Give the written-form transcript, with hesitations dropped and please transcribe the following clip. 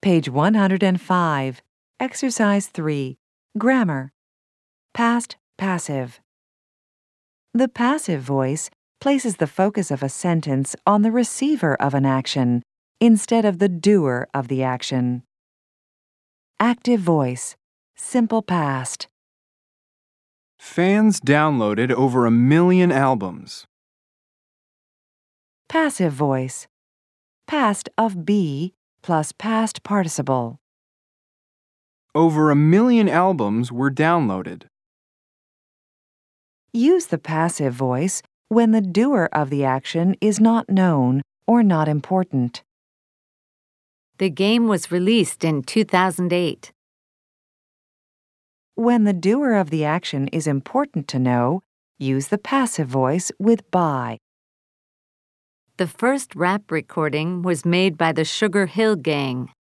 Page 105. Exercise 3. Grammar. Past passive. The passive voice places the focus of a sentence on the receiver of an action instead of the doer of the action. Active voice. Simple past. Fans downloaded over 1 million albums. Passive voice. Past of be plus past participle. Over 1 million albums were downloaded. Use the passive voice when the doer of the action is not known or not important. The game was released in 2008. When the doer of the action is important to know, use the passive voice with by. The first rap recording was made by the Sugar Hill Gang.